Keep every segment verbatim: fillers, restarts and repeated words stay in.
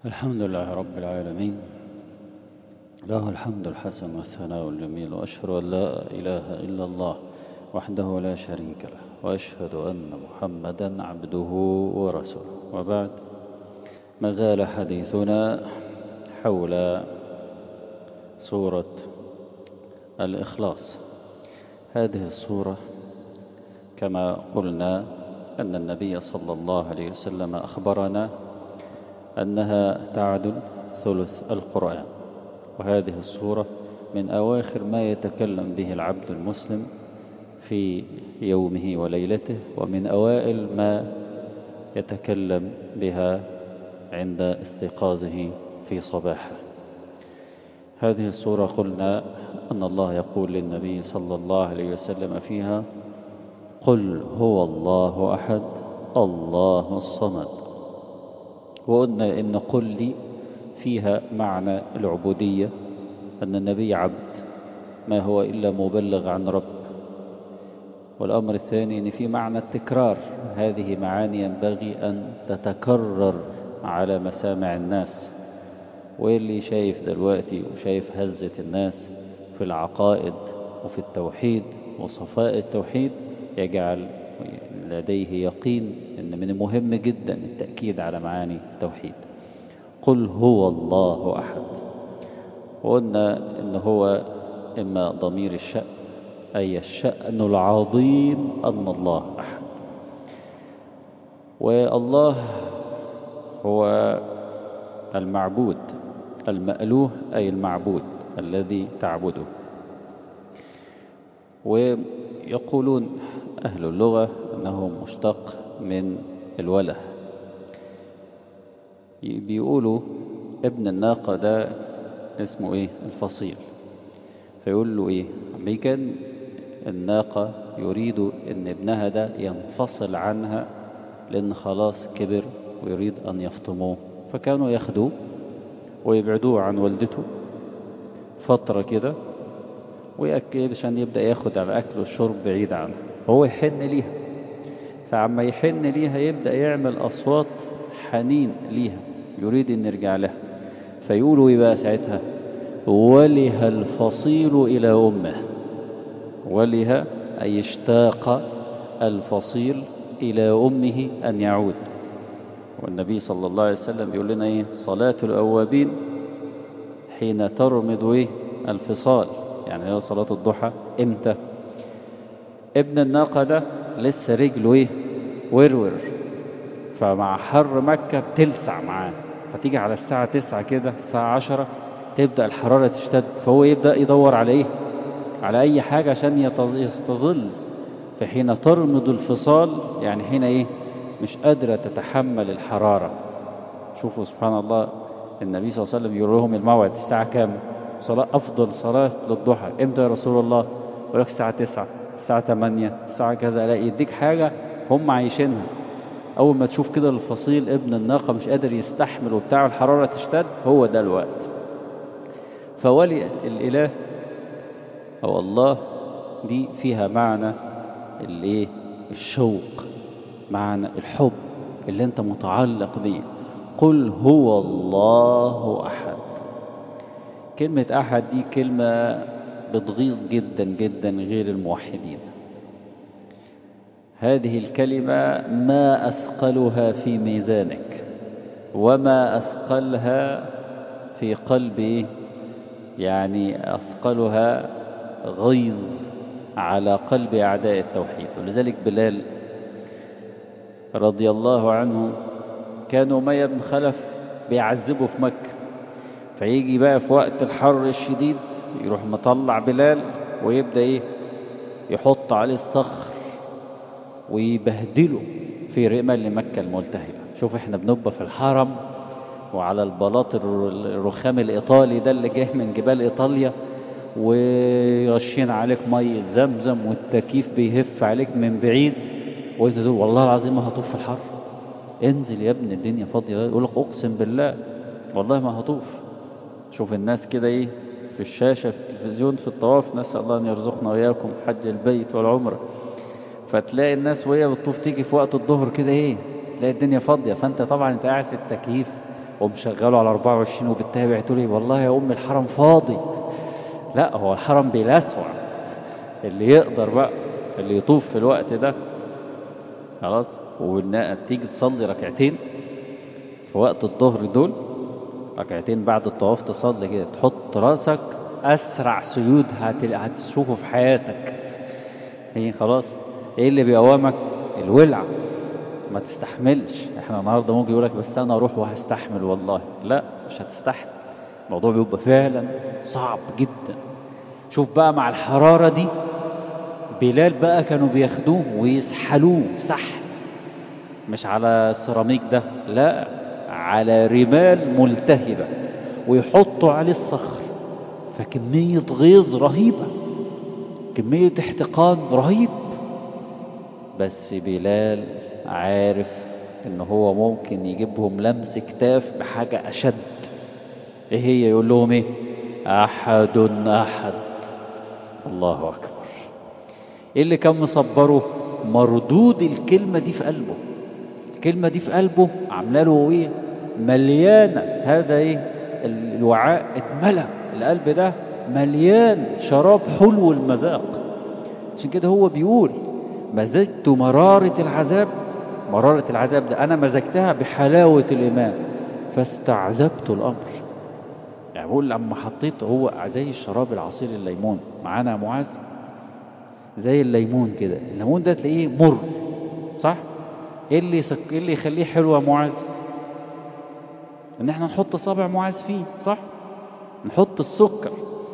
الحمد لله رب العالمين، له الحمد الحسن والثناء الجميل، وأشهد أن لا إله إلا الله وحده لا شريك له، وأشهد أن محمدا عبده ورسوله. وبعد، ما زال حديثنا حول سورة الإخلاص. هذه السورة كما قلنا أن النبي صلى الله عليه وسلم أخبرنا أنها تعدل ثلث القرآن، وهذه السورة من أواخر ما يتكلم به العبد المسلم في يومه وليلته، ومن أوائل ما يتكلم بها عند استيقاظه في صباحه. هذه السورة قلنا أن الله يقول للنبي صلى الله عليه وسلم فيها: قل هو الله أحد الله الصمد. وقلنا إن قل لي فيها معنى العبودية، أن النبي عبد ما هو إلا مبلغ عن رب. والأمر الثاني أن في معنى التكرار، هذه معاني ينبغي أن تتكرر على مسامع الناس. واللي شايف دلوقتي وشايف هزة الناس في العقائد وفي التوحيد وصفاء التوحيد يجعل لديه يقين أن من المهم جدا التأكيد على معاني التوحيد. قل هو الله أحد. وقلنا إن هو إما ضمير الشأن، أي الشأن العظيم أن الله أحد. والله هو المعبود، المألوه أي المعبود الذي تعبده. ويقولون أهل اللغة أنه مشتق من الوله. بيقولوا ابن الناقة ده اسمه إيه؟ الفصيل. فيقول له إيه؟ أما كان الناقة يريد أن ابنها ده ينفصل عنها لأن خلاص كبر ويريد أن يفطموه، فكانوا ياخدوه ويبعدوه عن والدته فترة كده، ويأكد عشان يبدأ ياخد على أكل والشرب بعيد عنه، هو يحن ليها. فعما يحن ليها يبدأ يعمل أصوات حنين ليها، يريد أن يرجع لها. فيقولوا إيه بقى ساعتها؟ وله الفصيل إلى أمه. وله أي اشتاق الفصيل إلى أمه أن يعود. والنبي صلى الله عليه وسلم يقول لنا إيه؟ صلاة الأوابين حين ترمض إيه؟ الفصال، يعني هي صلاة الضحى إمتى؟ ابن الناقة ده لسه رجله إيه؟ ورور، فمع حر مكة بتلسع معاه، فتيجي على الساعة تسعة كده، الساعة عشرة تبدأ الحرارة تشتد، فهو يبدأ يدور على إيه؟ على أي حاجة عشان يستظل. فحين ترمض الفصال يعني حين إيه؟ مش قادرة تتحمل الحرارة. شوفوا سبحان الله، النبي صلى الله عليه وسلم يقول لهم الموعد الساعة كام؟ صلاة أفضل صلاة للضحى إمتى يا رسول الله؟ يقول لك الساعة تسعة، الساعة ثمانية، الساعة كذا. لا، يديك حاجة هم عايشينها. أول ما تشوف كده الفصيل ابن الناقة مش قادر يستحمل وبتاع الحرارة تشتد، هو ده الوقت. فولي الإله أو الله دي فيها معنى الايه؟ الشوق، معنى الحب اللي انت متعلق بيه. قل هو الله أحد. كلمة أحد دي كلمة بتغيظ جدا جدا غير الموحدين. هذه الكلمة ما أثقلها في ميزانك وما أثقلها في قلبي، يعني أثقلها غيظ على قلب أعداء التوحيد. ولذلك بلال رضي الله عنه كان أمية بن خلف بيعذبه في مكة، فيجي بقى في وقت الحر الشديد يروح مطلع بلال ويبدأ إيه؟ يحط عليه الصخر ويبهدله في رمال مكة الملتهبة. شوف احنا بنبقى في الحرم وعلى البلاط الرخام الإيطالي ده اللي جاي من جبال إيطاليا، ويرشين عليك مية زمزم والتكييف بيهف عليك من بعيد، وانت تقول والله العظيم ما هطوف في الحر. انزل يا ابن الدنيا فاضية. يقول لك اقسم بالله والله ما هطوف. شوف الناس كده ايه في الشاشة في التلفزيون في الطواف، نسأل الله ان يرزقنا وإياكم حج البيت والعمرة. فتلاقي الناس وهي بتطوف تيجي في وقت الظهر كده ايه، تلاقي الدنيا فاضية، فانت طبعا انت قاعد في التكييف ومشغله على أربعة وعشرين وبتتابع تقول لي والله يا أم الحرم فاضي. لا، هو الحرم بيلسع. اللي يقدر بقى، اللي يطوف في الوقت ده خلاص، وتيجي تصلي ركعتين في وقت الظهر دول، ركعتين بعد الطواف تصلي كده، تحط راسك أسرع سجود هتشوفه في حياتك. ايه خلاص، ايه اللي بيقومك؟ الولع. ما تستحملش. احنا النهارده ممكن يقولك بس انا اروح وهستحمل، والله لا، مش هتستحمل. الموضوع بيبقى فعلا صعب جدا. شوف بقى مع الحرارة دي، بلال بقى كانوا بياخدوه ويسحلوه سحل، مش على سيراميك ده، لا، على رمال ملتهبة، ويحطوا عليه الصخر. فكمية غيظ رهيبة، كمية احتقان رهيب. بس بلال عارف ان هو ممكن يجيبهم لمس كتاف بحاجة اشد. ايه هي؟ يقول لهم ايه؟ احد احد. الله اكبر. ايه اللي كان مصبره؟ مردود الكلمة دي في قلبه. الكلمة دي في قلبه عامله له ايه؟ مليانة. هذا ايه؟ الوعاء اتملى، القلب ده مليان شراب حلو المذاق. عشان كده هو بيقول مزجت مرارة العذاب. مرارة العذاب ده أنا مزجتها بحلاوة الإيمان فاستعذبت الأمر. يعني بقول لما حطيت، هو زي الشراب العصير الليمون معانا يا معاذ، زي الليمون كده. الليمون ده تلاقيه مر، صح؟ ايه اللي يسك... ايه اللي يخليه حلو يا معاذ؟ ان احنا نحط صابع معاذ فيه، صح؟ نحط السكر.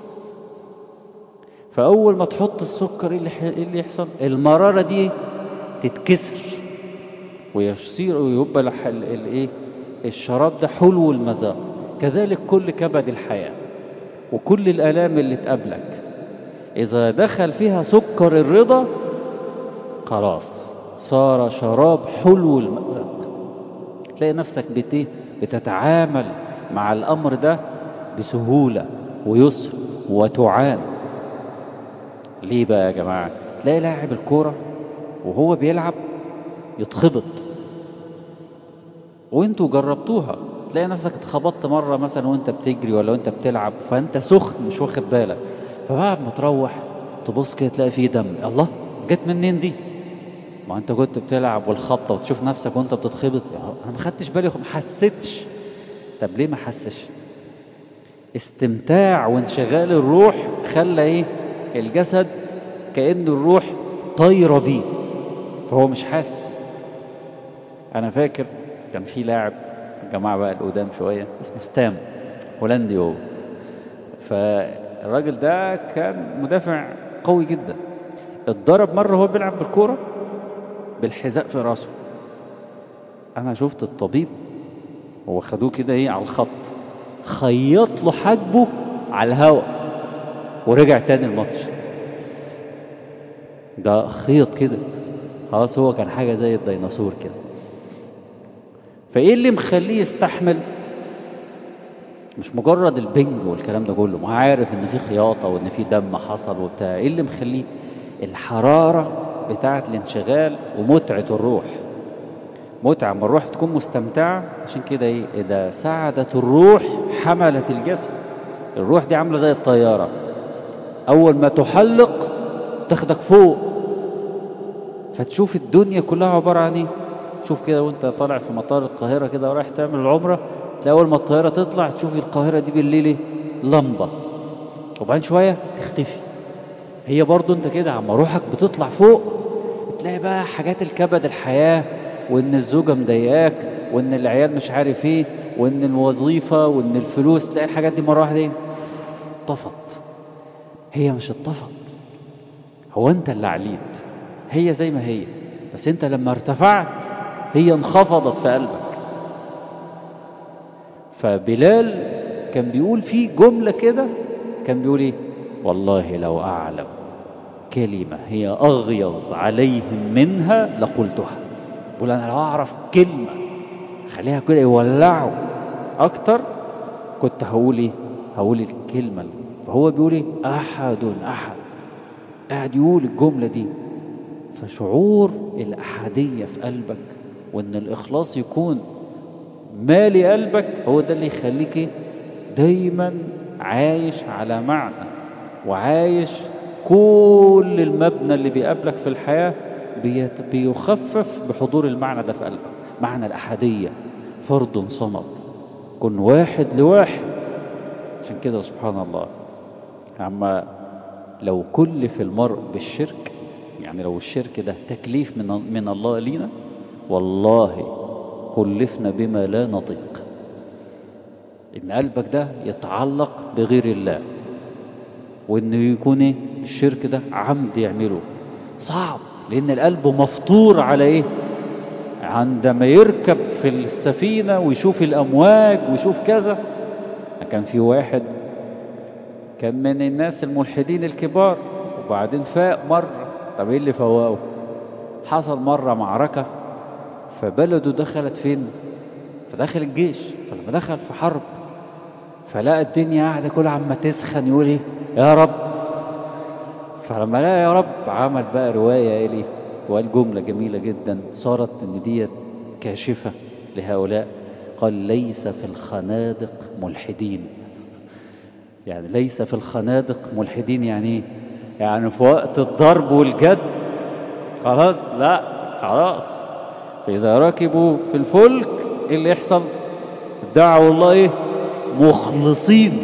فاول ما تحط السكر ايه اللي, ح... إيه اللي يحصل؟ المرارة دي تتكسر ويصير ويبقى الايه؟ الشراب ده حلو المذاق. كذلك كل كبد الحياة وكل الآلام اللي تقابلك إذا دخل فيها سكر الرضا خلاص صار شراب حلو المذاق. تلاقي نفسك بت... بتتعامل مع الأمر ده بسهولة ويسر وتعان. ليه بقى يا جماعة؟ تلاقي لاعب الكورة وهو بيلعب يتخبط، وانتوا جربتوها، تلاقي نفسك اتخبطت مرة مثلا وانت بتجري ولا وانت بتلعب، فانت سخن مش واخد بالك، فبعد ما تروح تبص كده تلاقي فيه دم. الله، جت منين دي؟ ما انت كنت بتلعب والخبطة، وتشوف نفسك وانت بتتخبط انا ما خدتش بالي، ما حسيتش. طب ليه ما حسش؟ استمتاع وانشغال الروح خلى ايه؟ الجسد كأن الروح طايرة بيه، فهو مش حاسس. انا فاكر كان في لاعب، الجماعة بقى القدام شوية، اسمه ستام، هولندي هو. فالراجل ده كان مدافع قوي جدا. اتضرب مرة وهو بيلعب بالكورة بالحذاء في راسه. انا شفت الطبيب هو خدوه كده ايه على الخط، خيط له حاجبه على الهواء ورجع تاني الماتش. ده خيط كده خلاص، هو كان حاجة زي الديناصور كده. فايه اللي مخليه يستحمل؟ مش مجرد البنج والكلام ده كله، ما عارف ان في خياطة وان في دم حصل وبتاع. ايه اللي مخليه؟ الحرارة بتاعة الانشغال ومتعة الروح. متعة ما الروح تكون مستمتعة. عشان كده ايه؟ اذا سعدت الروح حملت الجسد. الروح دي عاملة زي الطيارة، اول ما تحلق تاخدك فوق، فتشوف الدنيا كلها عبارة عن ايه. شوف كده وانت طالع في مطار القاهرة كده ورايح تعمل العمرة، تلاقي اول ما الطيارة تطلع تشوف القاهرة دي بالليل لمبة، وبعدين شوية تختفي. هي برضو انت كده عما روحك بتطلع فوق تلاقي بقى حاجات الكبد الحياة، وان الزوجة مضايقاك، وان العيال مش عارف ايه، وان الوظيفة، وان الفلوس، تلاقي الحاجات دي مرة واحدة ايه؟ طفت. هي مش اتطفت، هو انت اللي عليت. هي زي ما هي، بس انت لما ارتفعت هي انخفضت في قلبك. فبلال كان بيقول فيه جملة كده، كان بيقول ايه؟ والله لو اعلم كلمة هي اغيظ عليهم منها لقلتها. بيقول انا لو اعرف كلمة خليها كده يولعوا اكتر كنت هقول ايه؟ هقول الكلمة. فهو بيقول ايه؟ احد احد، قاعد يقول الجملة دي. فشعور الأحدية في قلبك وإن الإخلاص يكون مالي قلبك، هو ده اللي يخليك دايما عايش على معنى، وعايش كل المبنى اللي بيقابلك في الحياة بيت- بيخفف بحضور المعنى ده في قلبك. معنى الأحدية، فرد صمد، كن واحد لواحد. عشان كده سبحان الله، أما لو كلف المرء بالشرك، يعني لو الشرك ده تكليف من من الله لينا، والله كلفنا بما لا نطيق. إن قلبك ده يتعلق بغير الله، وإنه يكون إيه الشرك ده عمد يعمله، صعب. لأن القلب مفطور على إيه؟ عندما يركب في السفينة ويشوف الأمواج ويشوف كذا. كان في واحد كان من الناس الملحدين الكبار، وبعدين فاق مرة. طب إيه اللي فوقه؟ حصل مرة معركة، فبلده دخلت فين؟ فدخل الجيش. فلما دخل في حرب، فلقى الدنيا قاعدة كل عما تسخن، يقول ايه؟ يا رب. فلما لقى يا رب، عمل بقى رواية إليه، وقال جملة جميلة جدا صارت ان ديت كاشفة لهؤلاء. قال: ليس في الخنادق ملحدين. يعني ليس في الخنادق ملحدين يعني ايه؟ يعني في وقت الضرب والجد خلاص، لا خلاص. فإذا ركبوا في الفلك ايه اللي يحصل؟ دعوا الله ايه؟ مخلصين.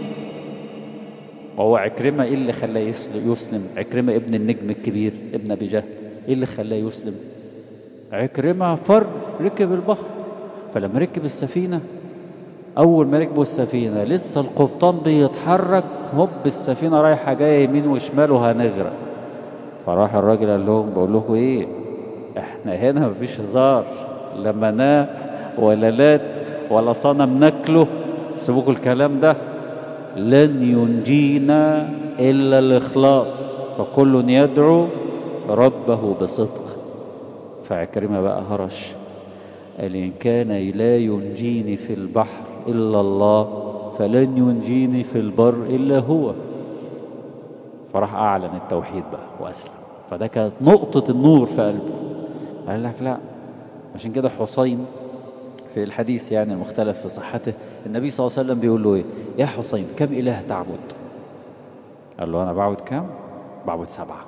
وهو عكرمة ايه اللي خلاه يسلم؟ عكرمة ابن النجم الكبير ابن ابي جهل، ايه اللي خلاه يسلم؟ عكرمة فر ركب البحر. فلما ركب السفينة، اول ما ركبوا السفينة لسه القبطان بيتحرك، هوب السفينة رايحة جاية يمين وشمال وهنغرق. فراح الراجل قال لهم: بقول لكم ايه، احنا هنا مفيش هزار، لا مناه ولا لات ولا صنم ناكله، سيبوكوا الكلام ده، لن ينجينا إلا الإخلاص، فكل يدعو ربه بصدق. فعكرمة بقى هرش، قال: إن كان لا ينجيني في البحر إلا الله، فلن ينجيني في البر إلا هو. فراح أعلن التوحيد بقى وأسلم. فده كانت نقطة النور في قلبه. قال لك لا. عشان كده حسين في الحديث يعني المختلف في صحته، النبي صلى الله عليه وسلم بيقول له ايه؟ يا حسين كم إله تعبد؟ قال له: أنا بعبد كم؟ بعبد سبعة.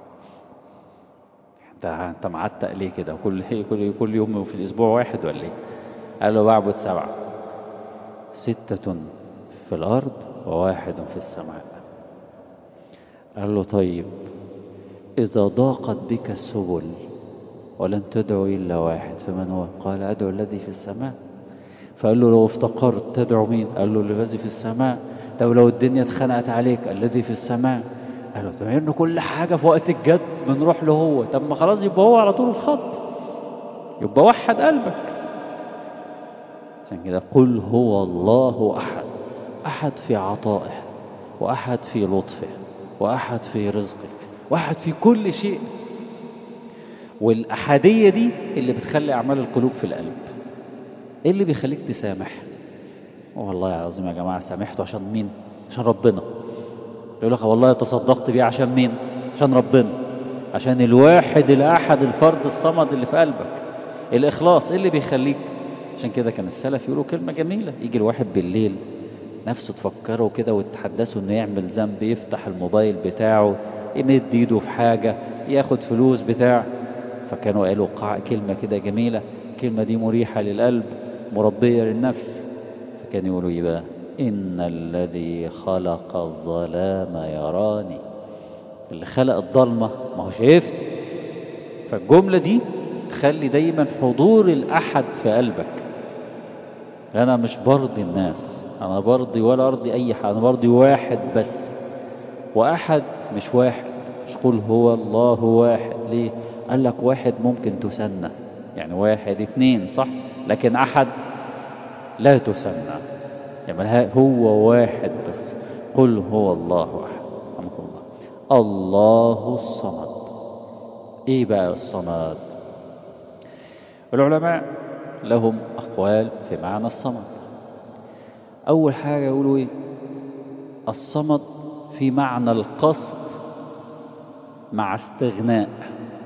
انت انت معتق ليه كده؟ كل كل كل يوم في الأسبوع واحد ولا ايه؟ قال له: بعبد سبعة، ستة في الأرض وواحد في السماء. قال له: طيب إذا ضاقت بك السبل ولن تدعو إلا واحد، فمن هو؟ قال: أدعو الذي في السماء. فقال له: لو افتقرت تدعو مين؟ قال له: الذي في السماء. طب لو الدنيا اتخنقت عليك؟ الذي في السماء. قال له: طب إنه كل حاجة في وقت الجد بنروح له هو. طب ما خلاص يبقى هو على طول الخط، يبقى وحد قلبك. عشان كده قل هو الله أحد. أحد في عطائه، وأحد في لطفه، وأحد في رزقك، وأحد في كل شيء. والأحدية دي اللي بتخلي أعمال القلوب في القلب. إيه اللي بيخليك تسامح؟ والله العظيم يا جماعة سامحته عشان مين؟ عشان ربنا. يقول لك: والله تصدقت بيه عشان مين؟ عشان ربنا، عشان الواحد الأحد الفرد الصمد اللي في قلبك. الإخلاص إيه اللي بيخليك؟ عشان كده كان السلف يقولوا كلمة جميلة: يجي الواحد بالليل نفسه تفكره كده وتحدثه إنه يعمل ذنب، يفتح الموبايل بتاعه، يمد إيده في حاجة، ياخد فلوس بتاع. فكانوا قالوا كلمة كده جميلة، الكلمة دي مريحة للقلب، مربية للنفس. فكانوا يقولوا إيه بقى؟ إن الذي خلق الظلام يراني. اللي خلق الضلمة ما هو شايفني. فالجملة دي تخلي دايما حضور الأحد في قلبك. أنا مش برضي الناس، أنا برضي ولا أرضي أي حد، أنا برضي واحد بس. وأحد مش واحد، مش قل هو الله واحد. ليه؟ قال لك واحد ممكن تسنى، يعني واحد اتنين صح، لكن أحد لا تسنى. يعني هو واحد بس. قل هو الله أحد. رحمكم الله. الله الصمد. إيه بقى الصمد؟ العلماء لهم أقوال في معنى الصمد. أول حاجة يقولوا إيه؟ الصمد في معنى القصد مع استغناء.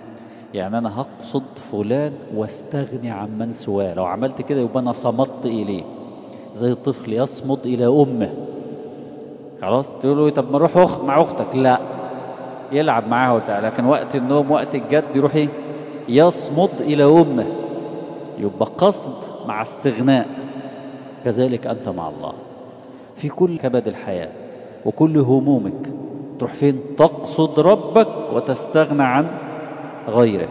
يعني أنا هقصد فلان واستغني عن من سواه. لو عملت كده يبقى أنا صمت إليه، زي الطفل يصمد إلى أمه. خلاص تقول له طب ما اروح أخ مع أختك، لا، يلعب معاها وبتاع، لكن وقت النوم وقت الجد يروح إيه؟ يصمد إلى أمه. يبقى قصد مع استغناء. كذلك أنت مع الله في كل كبد الحياة وكل همومك. تروح فين؟ تقصد ربك وتستغنى عن غيره.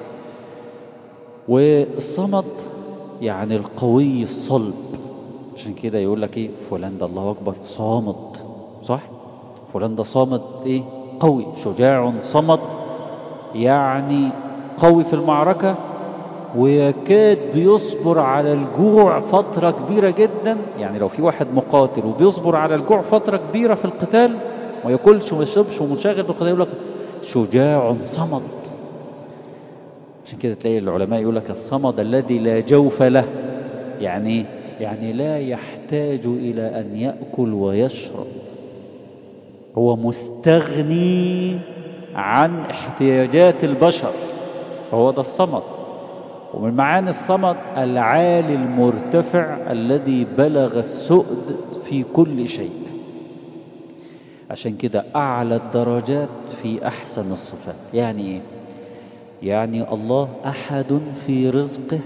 والصمد يعني القوي الصلب. عشان كده يقول لك ايه؟ فلان ده الله اكبر صامد، صح؟ فلان ده صامد ايه؟ قوي، شجاع صمد، يعني قوي في المعركة ويكاد بيصبر على الجوع فترة كبيرة جدا. يعني لو في واحد مقاتل وبيصبر على الجوع فترة كبيرة في القتال ما ياكلش وما يشربش ومنشغل بالقتال، يقول لك شجاع صمد. عشان كده تلاقي العلماء يقول لك الصمد الذي لا جوف له. يعني يعني لا يحتاج إلى أن يأكل ويشرب، هو مستغني عن احتياجات البشر، فهو ده الصمد. ومن معاني الصمد العالي المرتفع الذي بلغ السؤد في كل شيء. عشان كده أعلى الدرجات في أحسن الصفات. يعني إيه؟ يعني الله أحد في رزقه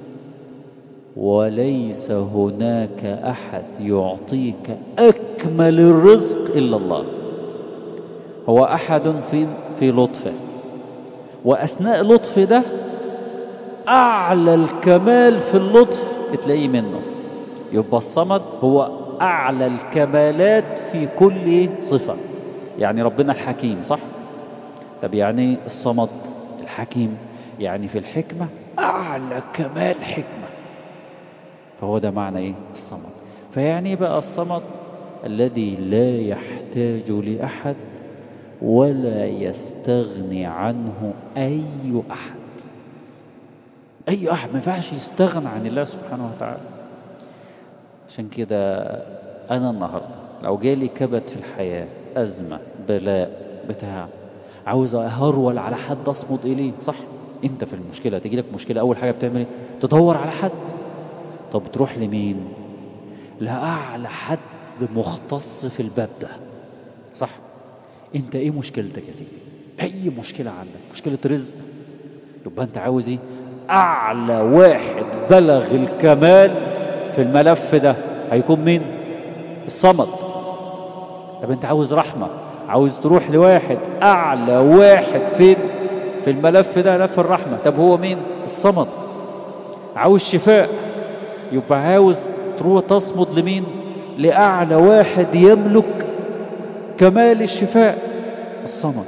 وليس هناك أحد يعطيك أكمل الرزق إلا الله. هو أحد في في لطفه، وأثناء لطفه ده أعلى الكمال في اللطف تلاقيه منه. يبقى الصمد هو أعلى الكمالات في كل صفة. يعني ربنا الحكيم، صح؟ طب يعني الصمد الحكيم يعني في الحكمة أعلى كمال حكمة، فهو ده معنى إيه؟ الصمد. فيعني بقى الصمد الذي لا يحتاج لأحد ولا يستغني عنه أي أحد. أي أحد ما ينفعش يستغنى عن الله سبحانه وتعالى. عشان كده أنا النهاردة لو جالي كبد في الحياة، أزمة، بلاء، بتاع، عاوز أهرول على حد أصمد إليه، صح؟ أنت في المشكلة تيجي لك مشكلة أول حاجة بتعمل إيه؟ تدور على حد. طب تروح لمين؟ لأعلى حد مختص في الباب ده، صح؟ أنت إيه مشكلتك يا سيدي؟ أي مشكلة عندك، مشكلة رزق، يبقى أنت عاوز إيه؟ أعلى واحد بلغ الكمال في الملف ده هيكون مين؟ الصمد. طب أنت عاوز رحمة، عاوز تروح لواحد أعلى واحد فين؟ في الملف ده، ملف الرحمة. طب هو مين؟ الصمد. عاوز شفاء، يبقى عاوز تروح تصمد لمين؟ لأعلى واحد يملك كمال الشفاء، الصمد.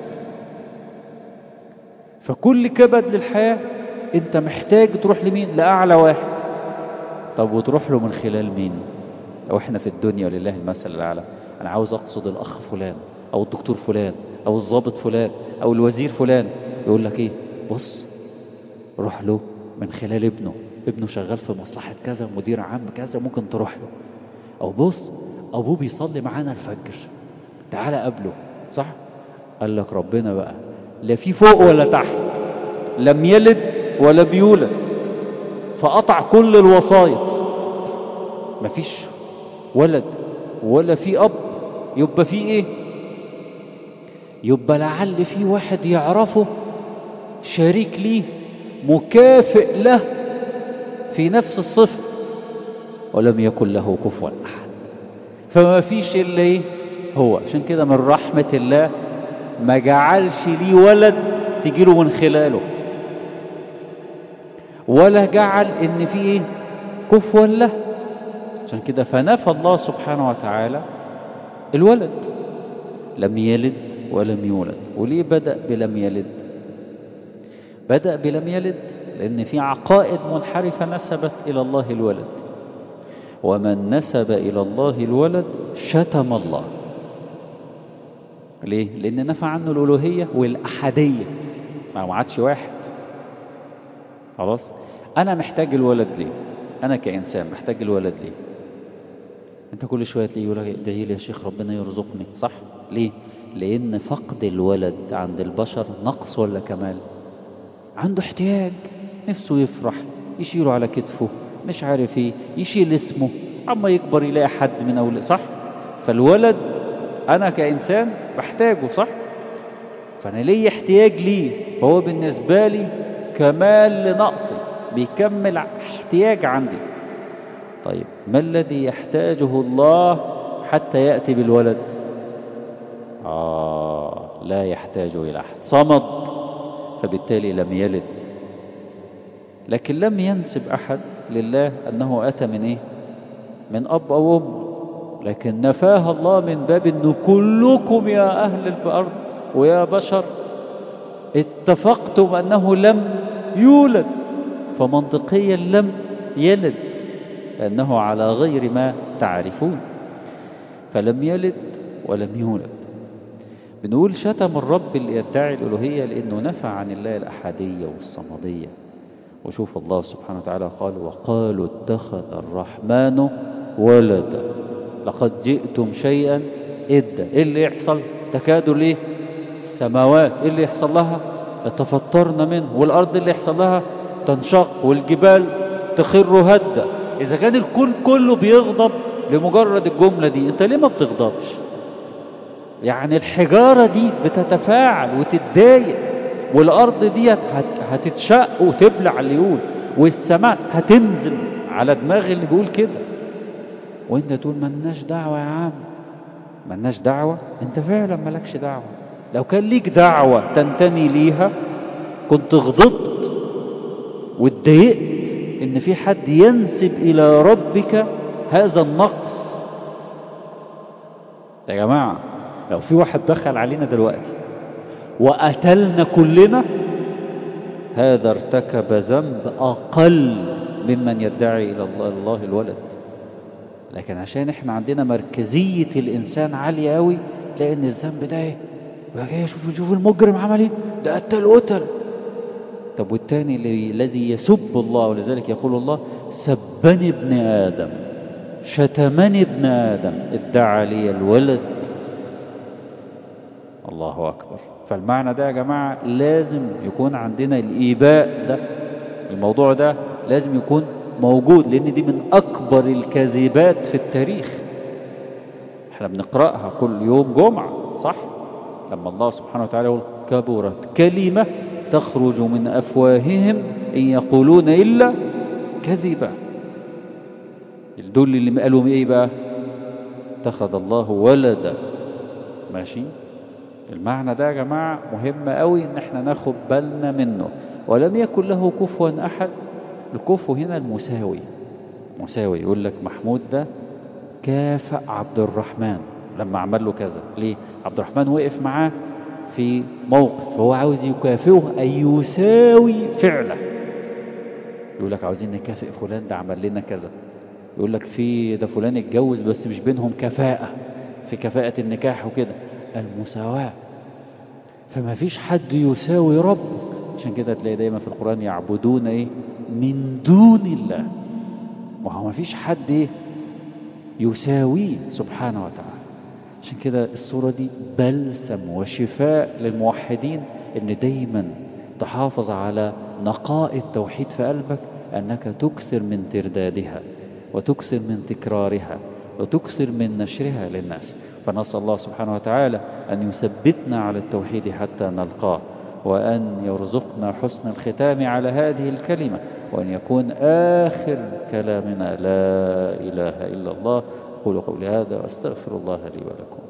فكل كبد للحياة انت محتاج تروح لمين؟ لأعلى واحد. طب وتروح له من خلال مين؟ لو احنا في الدنيا ولله المثل الأعلى، انا عاوز اقصد الاخ فلان او الدكتور فلان او الضابط فلان او الوزير فلان، يقول لك ايه؟ بص روح له من خلال ابنه، ابنه شغال في مصلحة كذا، مدير عام كذا، ممكن تروح له. او بص ابوه بيصلي معانا الفجر، تعالى قابله، صح؟ قال لك ربنا بقى لا في فوق ولا تحت، لم يلد ولم يولد، فقطع كل الوسائط، مفيش ولد ولا في اب، يبقى في ايه؟ يبقى لعل في واحد يعرفه شريك ليه مكافئ له في نفس الصفة، ولم يكن له كفوا احد. فما فيش الا ايه؟ هو. عشان كده من رحمة الله ما جعلش ليه ولد تجيله من خلاله، ولا جعل ان في ايه؟ كفوا له. عشان كده فنفى الله سبحانه وتعالى الولد، لم يلد ولم يولد. وليه بدأ بلم يلد؟ بدأ بلم يلد لأن في عقائد منحرفة نسبت إلى الله الولد، ومن نسب إلى الله الولد شتم الله. ليه؟ لأن نفى عنه الألوهية والأحدية، ما عادش واحد. خلاص. أنا محتاج الولد ليه؟ أنا كإنسان محتاج الولد ليه؟ أنت كل شوية تلاقيه يقول لك ادعي لي يا شيخ ربنا يرزقني، صح؟ ليه؟ لأن فقد الولد عند البشر نقص ولا كمال؟ عنده احتياج، نفسه يفرح، يشيله على كتفه، مش عارف ايه، يشيل اسمه، اما يكبر يلاقي حد من أولاده، صح؟ فالولد انا كإنسان بحتاجه، صح؟ فانا ليه احتياج ليه، فهو بالنسبة لي كمال لنقصي، بيكمل احتياج عندي. طيب ما الذي يحتاجه الله حتى يأتي بالولد؟ آه لا يحتاج إلى أحد، صمد، فبالتالي لم يلد. لكن لم ينسب أحد لله أنه أتى من إيه؟ من أب أو أم، لكن نفاها الله من باب أنه كلكم يا أهل الأرض ويا بشر اتفقتم أنه لم يولد، فمنطقيا لم يلد، لأنه على غير ما تعرفون، فلم يلد ولم يولد. بنقول شتم الرب اللي يدعي الألوهية لأنه نفى عن الله الأحدية والصمدية. وشوف الله سبحانه وتعالى قال وقالوا اتخذ الرحمن ولدا لقد جئتم شيئا إدا. إيه اللي يحصل؟ تكاد ليه السماوات إيه اللي يحصل لها؟ يتفطرن منه، والأرض اللي يحصل لها تنشق، والجبال تخر هدا. إذا كان الكون كله بيغضب لمجرد الجملة دي، أنت ليه ما بتغضبش؟ يعني الحجارة دي بتتفاعل وتتضايق، والأرض دي هتتشق وتبلع اللي يقول، والسماء هتنزل على دماغ اللي بيقول كده، وانت تقول ملناش دعوة يا عم. ملناش دعوة؟ انت فعلا ملكش دعوة. لو كان ليك دعوة تنتمي ليها كنت غضبت واتضايقت ان في حد ينسب الى ربك هذا النقص. يا جماعة لو في واحد دخل علينا دلوقتي وقتلنا كلنا، هذا ارتكب ذنب أقل ممن يدعي إلى الله, الله الولد. لكن عشان احنا عندنا مركزية الإنسان عالية قوي، تلاقي ان الذنب ده ايه، بقى شوف شوف المجرم عمل ايه، ده قتل قتل. طب والتاني اللي الذي يسب الله، ولذلك يقول الله سبني ابن آدم شتمني ابن آدم ادعى لي الولد. الله أكبر. فالمعنى ده يا جماعة لازم يكون عندنا الإيباء ده، الموضوع ده لازم يكون موجود، لأن دي من أكبر الكذبات في التاريخ. احنا بنقرأها كل يوم جمعة، صح؟ لما الله سبحانه وتعالى يقول كبرت كلمة تخرج من أفواههم إن يقولون إلا كذبا. دول اللي قالوا إيه بقى؟ اتخذ الله ولدا. ماشي؟ المعنى ده يا جماعة مهم قوي ان احنا ناخد بالنا منه. ولم يكن له كفوا احد. الكفو هنا المساوي، مساوي. يقول لك محمود ده كافأ عبد الرحمن لما عمل له كذا. ليه؟ عبد الرحمن وقف معاه في موقف فهو عاوز يكافئه أي يساوي فعله. يقول لك عاوزين نكافئ فلان ده عمل لنا كذا. يقول لك في ده فلان اتجوز بس مش بينهم كفاءة في كفاءة النكاح وكده، المساواة. فما فيش حد يساوي ربك. عشان كده تلاقي دايما في القرآن يعبدون ايه من دون الله، وهو ما فيش حد ايه يساويه سبحانه وتعالى. عشان كده الصورة دي بلسم وشفاء للموحدين، ان دايما تحافظ على نقاء التوحيد في قلبك، انك تكثر من تردادها وتكثر من تكرارها وتكثر من نشرها للناس. فنسأل الله سبحانه وتعالى أن يثبتنا على التوحيد حتى نلقاه، وأن يرزقنا حسن الختام على هذه الكلمة، وأن يكون آخر كلامنا لا إله إلا الله. قولوا قولي هذا وأستغفر الله لي ولكم.